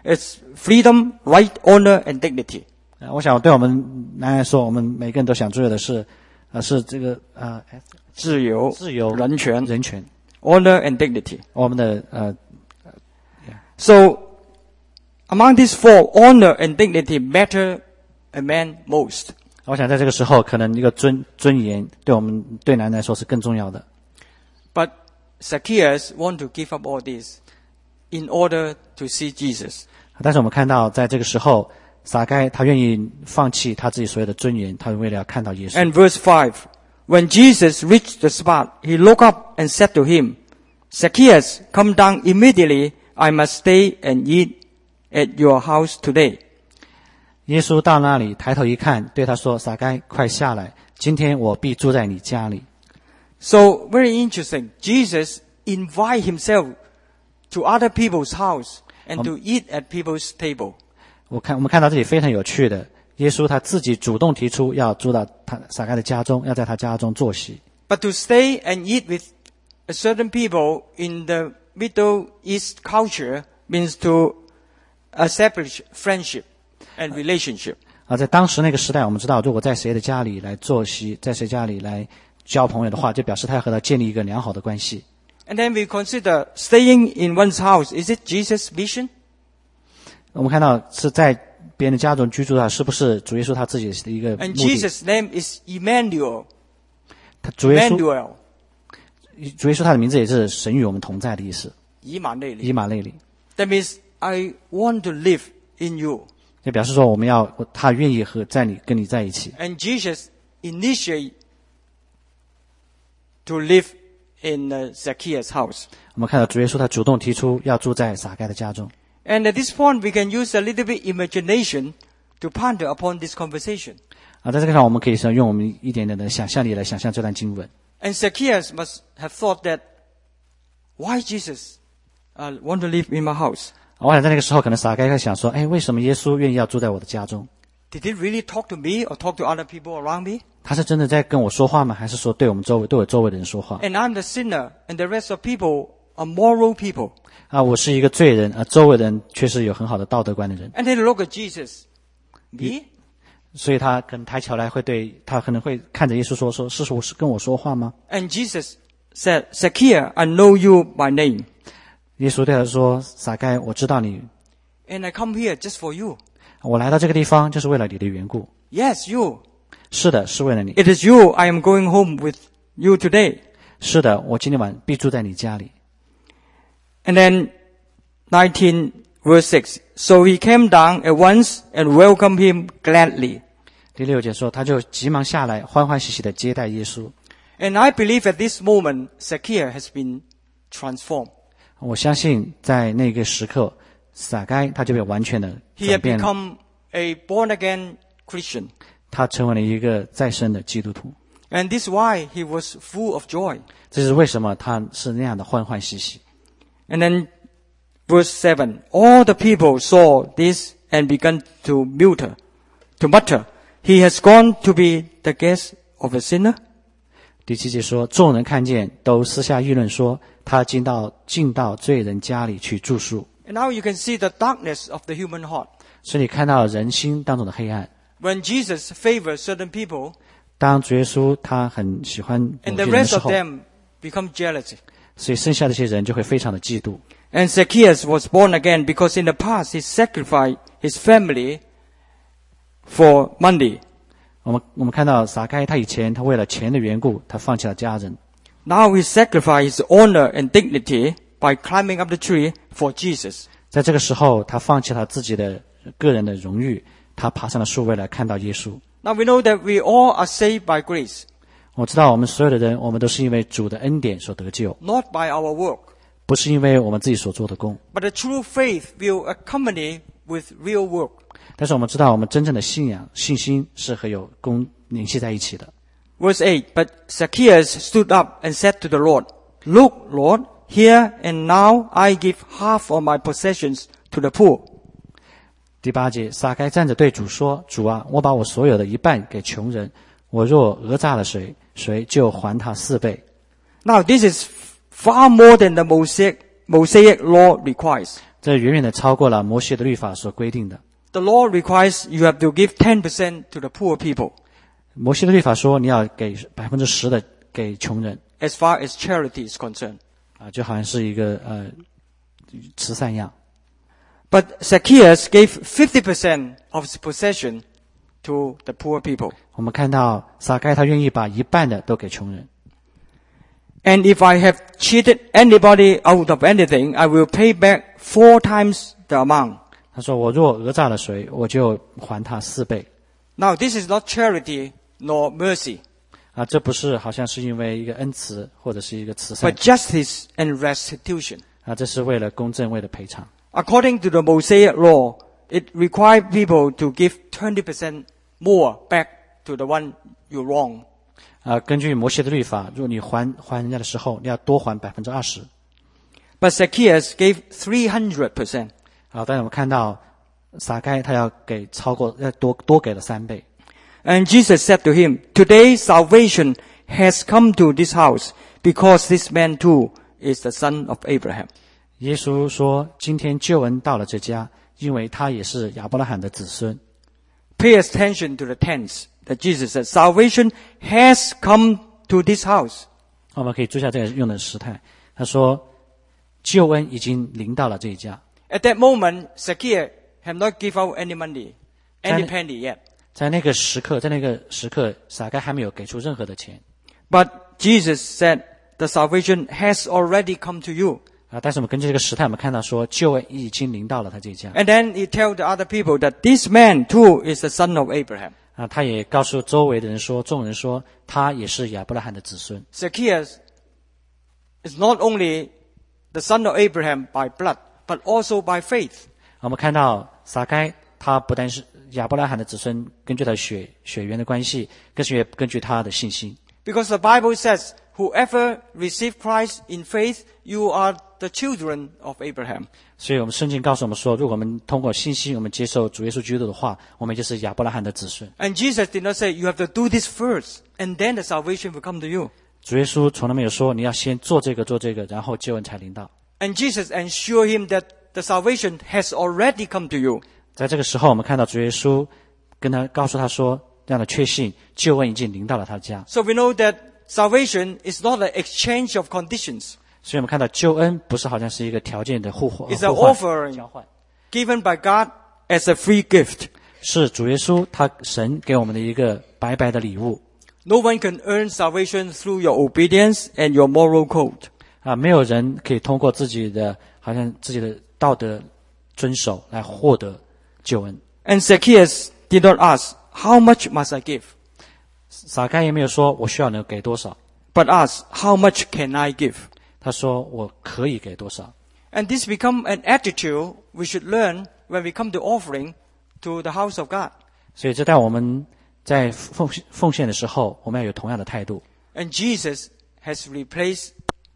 It's freedom, right, honor, and dignity. 呃我想对我们来说，我们每个人都想追求的是，呃，是这个呃自由、 自由、 人权、 人权， honor, and dignity. 我们的呃 So, among these four, honor and dignity matter a man most. 我想在这个时候，可能一个尊尊严对我们对男人来说是更重要的。 But Zacchaeus want to give up all this in order to see Jesus. 但是我们看到，在这个时候，撒该他愿意放弃他自己所有的尊严，他为了要看到耶稣。 And verse five, when Jesus reached the spot, he looked up and said to him, Zacchaeus, come down immediately. I must stay and eat at your house today. 耶稣到那里，抬头一看，对他说：“撒该，快下来，今天我必住在你家里。” So very interesting. Jesus invite himself to other people's house and to eat at people's table. 我看我们看到这里非常有趣的，耶稣他自己主动提出要住到他撒该的家中，要在他家中坐席。 But to stay and eat with a certain people in the Middle East culture means to establish friendship and relationship. 啊，在当时那个时代，我们知道，如果在谁的家里来坐席，在谁家里来交朋友的话，就表示他要和他建立一个良好的关系。 And then we consider staying in one's house. Is it Jesus' vision? 我们看到是在别人的家中居住的，是不是主耶稣他自己的一个目 And 的？ Jesus' name is Emmanuel. 他主耶稣， Emmanuel. 主耶稣他的名字也是神与我们同在的意思， 以马内利。 以马内利， That means I want to live in you. 就表示说我们要他愿意和在你跟你在一起。 And Jesus initiate to live in uh, Zacchaeus' house. 我们看到主耶稣他主动提出要住在撒该的家中。 And at this point, we can use a little bit imagination to ponder upon this conversation. 啊，在这个上我们可以说用我们一点点的想象力来想象这段经文。 And Zacchaeus must have thought that, why Jesus uh, want to live in my house? 我想在那个时候，可能撒该会想说：“哎，为什么耶稣愿意要住在我的家中？ Did he really talk to me or talk to other people around me? 他是真的在跟我说话吗？还是说对我们周围对我周围的人说话？ And I'm the sinner, and the rest of people are moral people. 啊，我是一个罪人，而周围的人却是有很好的道德观的人。 And they look at Jesus. Me? 所以他可能抬起头来，会对他可能会看着耶稣说：说是我是跟我说话吗？ And Jesus said, Zacchaeus, I know you by name. 耶稣对他说：撒该，我知道你， And I come here just for you. 我来到这个地方就是为了你的缘故。 Yes, you. 是的，是为了你。 It is you. I am going home with you today. 是的，我今天晚必住在你家里。 And then nineteen verse six. So he came down at once and welcomed him gladly. 第六节说，他就急忙下来，欢欢喜喜的接待耶稣。 And I believe at this moment, Zacchaeus has been transformed. 我相信在那个时刻，撒该他就被完全的 He 转 had 变了， become a born-again Christian. 他成为了一个再生的基督徒。 And this is why he was full of joy. 这是为什么他是那样的欢欢喜喜。 And then verse seven. All the people saw this and began to mutter, to mutter, He has gone to be the guest of a sinner. 第七节说，众人看见，都私下议论说，他进到进到罪人家里去住宿。 And now you can see the darkness of the human heart. 所以你看到人心当中的黑暗。 When Jesus favors certain people, 当主耶稣他很喜欢 and 某 the 些人的 rest 时 of 候， them become jealousy. 所以剩下的这些人就会非常的嫉妒。 And Zacchaeus was born again because in the past he sacrificed his family for money. 我们我们看到撒该他以前他为了钱的缘故，他放弃了家人。 Now he sacrificed his honor and dignity by climbing up the tree for Jesus. 在这个时候，他放弃了自己的个人的荣誉，他爬上了树为了看到耶稣。 Now we know that we all are saved by grace, 我知道我们所有的人，我们都是因为主的恩典所得救， not by our work. 不是因为我们自己所做的功。 But the true faith will accompany with real work. 但是我们知道，我们真正的信仰、信心是和有功联系在一起的。 Verse eight, But Zacchaeus stood up and said to the Lord, Look, Lord, here and now I give half of my possessions to the poor. 第八节，撒该站着对主说：“主啊，我把我所有的一半给穷人，我若讹诈了谁，谁就还他四倍。” Now this is far more than the Mosaic, Mosaic law requires. 这远远的超过了摩西的律法所规定的。 The law requires you have to give ten percent to the poor people. 摩西的律法说你要给百分之十的给穷人。 As far as charity is concerned. 啊，就好像是一个呃慈善一样。 But Zacchaeus gave fifty percent of his possession to the poor people. 我们看到撒该他愿意把一半的都给穷人。 And if I have cheated anybody out of anything, I will pay back four times the amount. 他说我若讹诈了谁，我就还他四倍。 Now this is not charity nor mercy. 啊，这不是好像是因为一个恩慈或者是一个慈善。 But justice and restitution. 啊，这是为了公正，为了赔偿。 According to the Mosaic law, it required people to give twenty percent more back to the one you wrong. 啊，根据摩西的律法，如果你还还人家的时候，你要多还百分之二十。 But Zacchaeus gave three hundred percent. 啊，但是我们看到撒该他要给超过，要多多给了三倍。 And Jesus said to him, "Today salvation has come to this house, because this man too is the son of Abraham." 耶稣说：“今天救恩到了这家，因为他也是亚伯拉罕的子孙。” Pay attention to the tense that Jesus said, "Salvation has come to this house." 我们可以注意一下这个用的时态。他说：“救恩已经临到了这一家。” At that moment, Zacchaeus had not given out any money, any penny yet. 在那个时刻，在那个时刻，撒该还没有给出任何的钱。 But Jesus said, "The salvation has already come to you." 啊，但是我们根据这个时态，我们看到说救恩已经临到了他这一家。 And then he told the other people that this man too is the son of Abraham. 啊，他也告诉周围的人说，众人说他也是亚伯拉罕的子孙。 Zacchaeus is not only the son of Abraham by blood, but also by faith. 我们看到撒该，他不但是亚伯拉罕的子孙，根据他血血缘的关系，更是根据他的信心。 Because the Bible says, "Whoever received Christ in faith, you are the children of Abraham." 所以我们圣经告诉我们说，如果我们通过信心，我们接受主耶稣基督的话，我们就是亚伯拉罕的子孙。 And Jesus did not say, "You have to do this first, and then the salvation will come to you." 主耶稣从来没有说你要先做这个做这个，然后救恩才临到。 And Jesus assured him that the salvation has already come to you. 在这个时候，我们看到主耶稣跟他告诉他说，这样的确信，救恩已经临到了他家。 So we know that salvation is not an exchange of conditions. 所以我们看到救恩不是好像是一个条件的互换， It's an 互换 offering 交换， given by God as a free gift. 是主耶稣他神给我们的一个白白的礼物。 No one can earn salvation through your obedience and your moral code. 啊，没有人可以通过自己的好像自己的道德遵守来获得救恩。 And Zacchaeus did not ask, "How much must I give?" 撒该也没有说我需要能给多少， But ask, "How much can I give?" 他说我可以给多少。 And this become an attitude we should learn when we come to offering to the house of God. 所以这在我们在奉奉献的时候，我们要有同样的态度。 And Jesus has replaced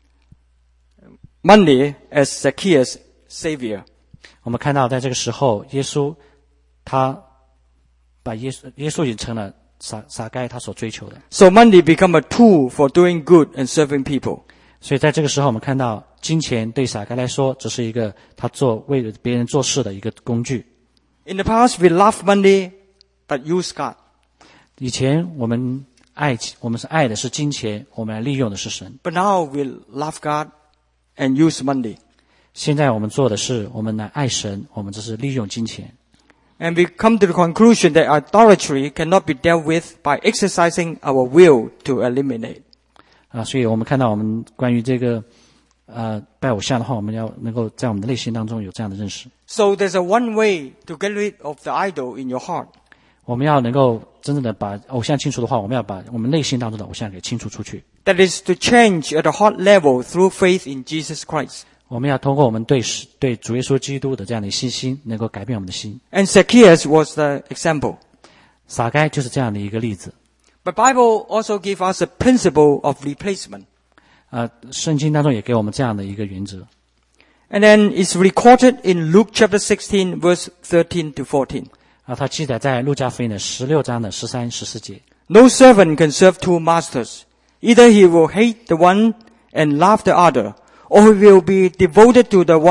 money as Zacchaeus' savior. 我们看到在这个时候，耶稣他把耶稣耶稣已经成了撒撒该他所追求的。 So money become a tool for doing good and serving people. 所以在这个时候，我们看到金钱对撒该来说，只是一个他做为了别人做事的一个工具。 In the past, we love money, but use God. 以前我们爱我们是爱的是金钱，我们来利用的是神。 But now we love God and use money. 现在我们做的是，我们来爱神，我们只是利用金钱。 And we come to the conclusion that idolatry cannot be dealt with by exercising our will to eliminate. 啊，所以我们看到我们关于这个呃拜偶像的话，我们要能够在我们的内心当中有这样的认识。 So there's a one way to get rid of the idol in your heart. 我们要能够真正的把偶像清除的话，我们要把我们内心当中的偶像给清除出去。 That is to change at a heart level through faith in Jesus Christ. 我们要通过我们对对主耶稣基督的这样的信心，能够改变我们的心。 And Zacchaeus was the example. 撒该就是这样的一个例子。 But Bible also gives us a principle of replacement. 啊，圣经当中也给我们这样的一个原则。 And then it's recorded in Luke chapter sixteen, verse thirteen to fourteen. 啊，它记载在路加福音的十六章的十三、十四节。 No servant can serve two masters. Either he will hate the one and love the other, or he will be devoted to the one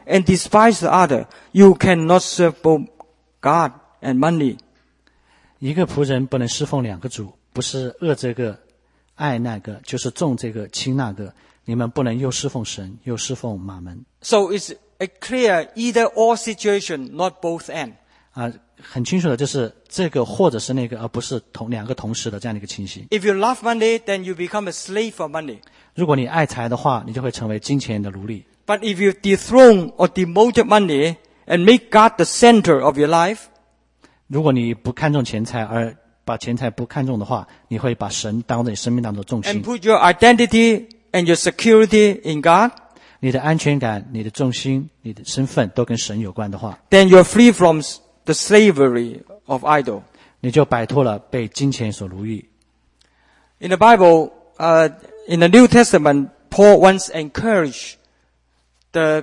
and despise the other. You cannot serve both God and money. 一个仆人不能侍奉两个主，不是恶这个爱那个，就是重这个轻那个。你们不能又侍奉神又侍奉马门。 So it's a clear either or situation, not both and. 啊，很清楚的就是这个或者是那个，而不是同两个同时的这样的一个情形。 If you love money, then you become a slave for money. 如果你爱财的话，你就会成为金钱的奴隶。 But if you dethrone or demoted money and make God the center of your life, 如果你不看重钱财，而把钱财不看重的话，你会把神当做你生命当中的重 and 心。 put your identity and your security in God, 你的安全感、你的重心、你的身份都跟神有关的话， then you're free from the slavery of idol. 你就摆脱了被金钱所奴役。 In the Bible, uh, in the New Testament, Paul once encouraged the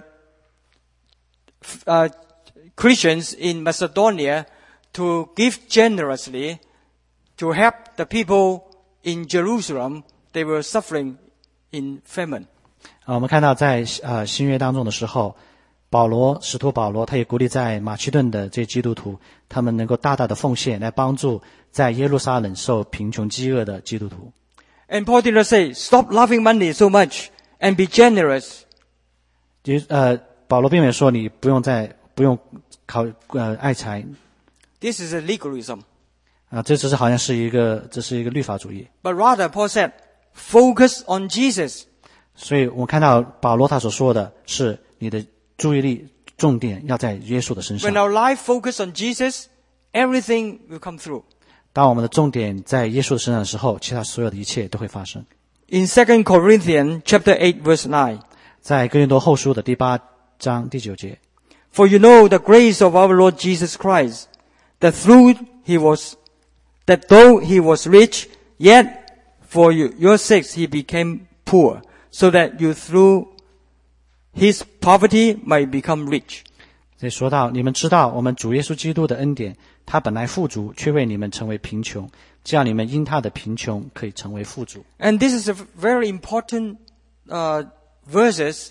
uh, Christians in Macedonia to give generously to help the people in Jerusalem. They were suffering in famine. 啊，我们看到在呃新约当中的时候，保罗使徒保罗他也鼓励在马其顿的这些基督徒，他们能够大大的奉献来帮助在耶路撒冷受贫穷饥饿的基督徒。 And Paul did not say, stop loving money so much and be generous. 就呃，保罗并没有说你不用再不用考呃爱财 This is a legalism. 啊，这只是好像是一个这是一个律法主义。 But rather, Paul said, focus on Jesus. 所以我们看到保罗他所说的是你的注意力重点要在耶稣的身上。 When our life focus on Jesus, everything will come through. 当我们的重点在耶稣的身上的时候，其他所有的一切都会发生。 In Second Corinthians chapter eight verse nine, 在哥林多后书的第八章第九节， for you know the grace of our Lord Jesus Christ, that through he was, that though he was rich, yet for you, your sakes he became poor, so that you through his poverty might become rich. 这说到你们知道我们主耶稣基督的恩典，他本来富足，却为你们成为贫穷，这样你们因他的贫穷可以成为富足。 And this is a very important uh, verses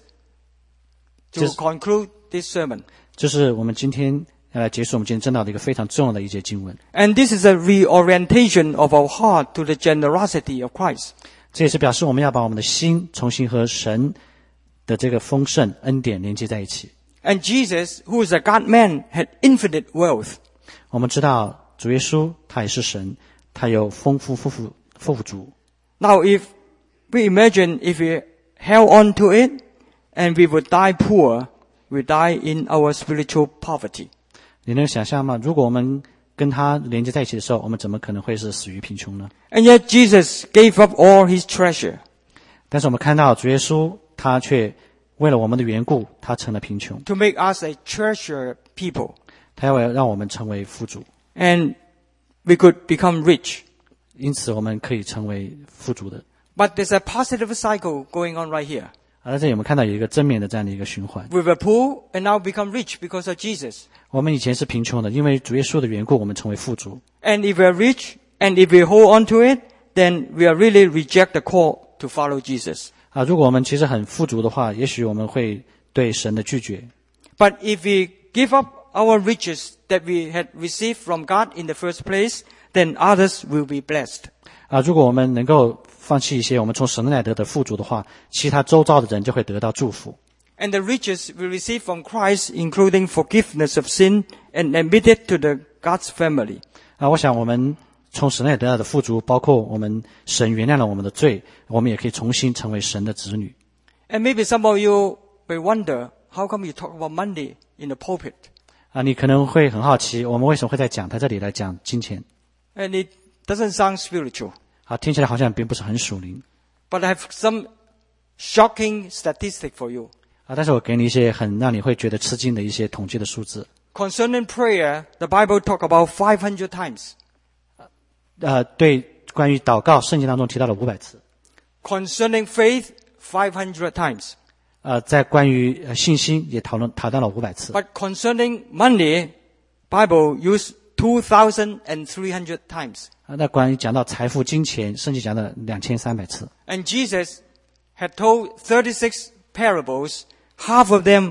to Just- conclude this sermon. 这是我们今天呃结束我们今天正道的一个非常重要的一节经文。 And this is a reorientation of our heart to the generosity of Christ. 这也是表示我们要把我们的心重新和神的这个丰盛恩典连接在一起。 And Jesus, who is a God-man, had infinite wealth. 我们知道主耶稣他也是神，他有丰富富富富足。 Now, if we imagine if we held on to it and we would die poor, we die in our spiritual poverty. 你能想象吗？如果我们跟他连接在一起的时候，我们怎么可能会是死于贫穷呢？ And yet Jesus gave up all his treasure. 但是我们看到主耶稣他却为了我们的缘故，他成了贫穷， To make us a treasure people. 他要让我们成为富足， And we could become rich. 因此我们可以成为富足的。 But there's a positive cycle going on right here. 而在这里我们看到有一个正面的这样的一个循环。 We were poor and now become rich because of Jesus. 我们以前是贫穷的，因为主耶稣的缘故，我们成为富足。 And if we are rich and if we hold on to it, then we are really reject the call to follow Jesus. 啊，如果我们其实很富足的话，也许我们会对神的拒绝。 But if we give up our riches that we had received from God in the first place, then others will be blessed. 啊，如果我们能够放弃一些我们从神那来得的富足的话，其他周遭的人就会得到祝福。 And the riches we receive from Christ, including forgiveness of sin and admitted to the God's family. 啊，我想我们从神那里得到的富足，包括我们神原谅了我们的罪，我们也可以重新成为神的子女。 And maybe some of you may wonder, how come you talk about money in the pulpit? 啊，你可能会很好奇，我们为什么会在讲台这里来讲金钱？ And it doesn't sound spiritual. 啊，听起来好像并不是很属灵。 But I have some shocking statistic for you. 啊，但是我给你一些很让你会觉得吃惊的一些统计的数字。 Concerning prayer, the Bible talk about five hundred times. 呃，对，关于祷告，圣经当中提到了五百次。 Concerning faith, five hundred times. 呃，在关于呃信心也讨论讨论了五百次。 But concerning money, Bible use two thousand three hundred times. 啊，那关于讲到财富、金钱，圣经讲了两千三百次。 And Jesus had told thirty-six parables. Half of them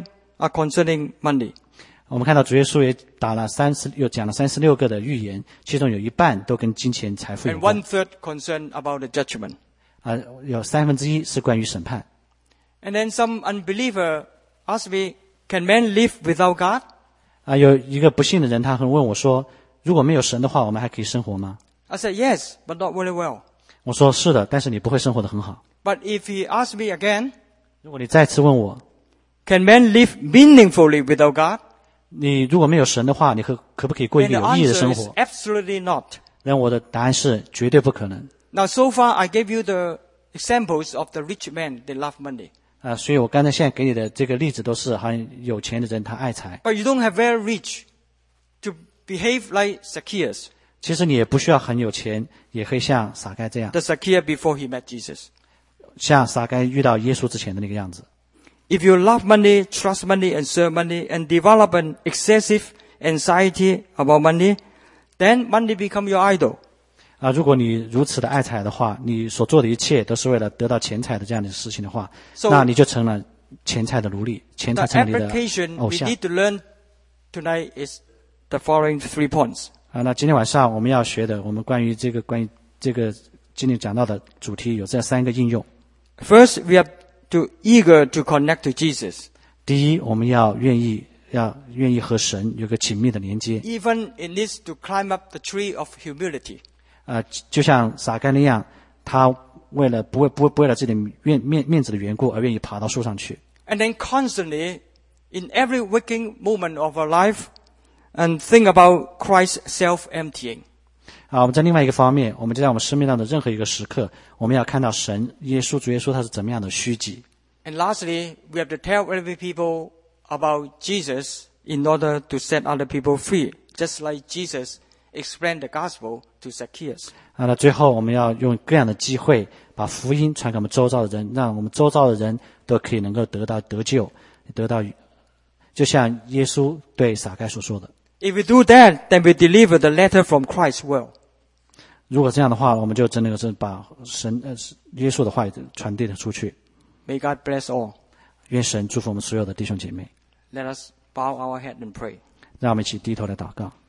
are concerning money. 我们看到主耶稣也打了三十，又讲了三十六个的预言，其中有一半都跟金钱财富有 And 关。 one third concern about the judgment. 啊、有三分之一是关于审判。 And then some unbeliever ask me, can man live without God? 啊、有一个不信的人，他会问我说：“如果没有神的话，我们还可以生活吗 I said, yes, but not very well.？” 我说：“是的，但是你不会生活得很好。 But if he asks me again, 如果你再次问我， can man live meaningfully without God? 你如果没有神的话，你可可不可以过一 And 个 the 有意义的 answer 生 is 活？” absolutely not. 那我的答案是绝对不可能。 Now, so far, I gave you the examples of the rich men, they love money. 啊、所以我刚才现在给你的这个例子都是好像有钱的人他爱财， But you don't have very rich to behave like Zacchaeus, 其实你也不需要很有钱，也可以像撒该这样， the Zacchaeus before he met Jesus. 像撒该遇到耶稣之前的那个样子。 If you love money, trust money, and serve money, and develop an excessive anxiety about money, then money become your idol. 啊，如果你如此的爱财的话，你所做的一切都是为了得到钱财的这样的事情的话， So- 那你就成了钱财的奴隶，钱 The 财成你的 application 偶 we 像。 need to learn tonight is the following three points. 啊，那今天晚上我们要学的，我们关于这个关于这个今天讲到的主题有这三个应用。 First, we have to eager to connect to Jesus. 第一，我们要愿意要愿意和神有个紧密的连接。 Even it needs to climb up the tree of humility. 啊，就像撒该那样，他为了不为不不为了自己的面面面子的缘故而愿意爬到树上去。 And then constantly, in every waking moment of our life, and think about Christ's self-emptying. 啊，我们在另外一个方面，我们就在我们生命当中的任何一个时刻，我们要看到神耶稣主耶稣他是怎么样的虚己。 And lastly, we have to tell every people about Jesus in order to set other people free, just like Jesus explained the gospel to Zacchaeus. 啊，那最后我们要用各样的机会，把福音传给我们周遭的人，让我们周遭的人都可以能够得到得救，得到，就像耶稣对撒该所说的。 If we do that, then we deliver the letter from Christ well. 如果这样的话，我们就真的是把神呃耶稣的话语传递了出去。 May God bless all. 愿神祝福我们所有的弟兄姐妹。 Let us bow our head and pray. 让我们一起低头来祷告。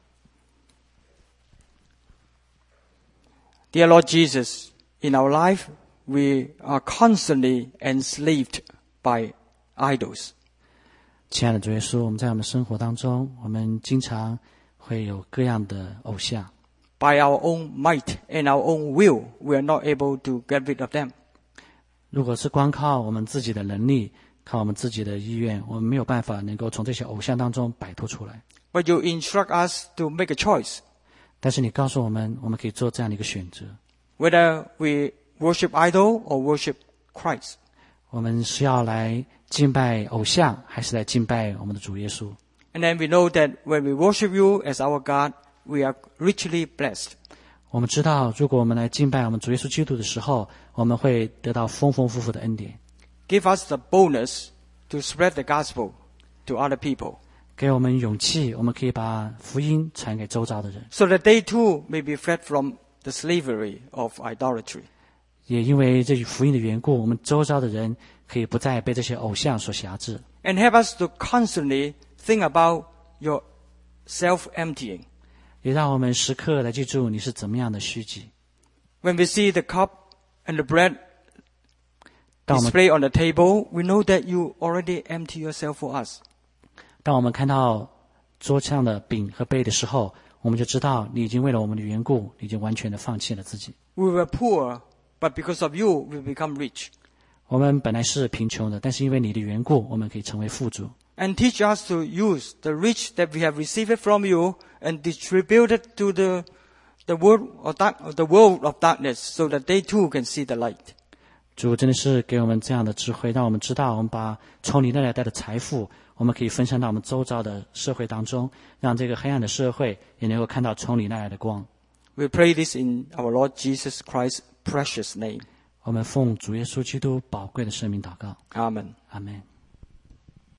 Dear Lord Jesus, in our life, we are constantly enslaved by idols. 亲爱的主耶稣，我们在我们生活当中，我们经常会有各样的偶像。 By our own might and our own will, we are not able to get rid of them. 如果是光靠我们自己的能力，靠我们自己的意愿，我们没有办法能够从这些偶像当中摆脱出来。 But you instruct us to make a choice, 但是你告诉我们，我们可以做这样的一个选择： whether we worship idol or worship Christ. 我们是要来敬拜偶像，还是来敬拜我们的主耶稣？ And then we know that when we worship you as our God, we are richly blessed. 我们知道，如果我们来敬拜我们主耶稣基督的时候，我们会得到丰丰富富的恩典。 Give us the boldness to spread the gospel to other people, 给我们勇气，我们可以把福音传给周遭的人。 so that they too may be freed from the slavery of idolatry. 也因为这福音的缘故，我们周遭的人可以不再被这些偶像所辖制。 And help us to constantly think about your self-emptying. 也让我们时刻来记住你是怎么样的虚己。 When we see the cup and the bread 当我们 displayed on the table, we know that you already empty yourself for us. 当我们看到桌上的饼和杯的时候，我们就知道你已经为了我们的缘故，你已经完全的放弃了自己。 We were poor, but because of you, we become rich. 我们本来是贫穷的，但是因为你的缘故，我们可以成为富足。 And teach us to use the rich that we have received from you and distribute it to the, the, world of dark, the world of darkness, so that they too can see the light. 主真的是给我们这样的智慧，让我们知道，我们把从你那里来的财富，我们可以分享到我们周遭的社会当中，让这个黑暗的社会也能够看到从你那来的光。 We pray this in our Lord Jesus Christ's precious name. 我们奉主耶稣基督宝贵的圣名祷告， Amen. 阿们。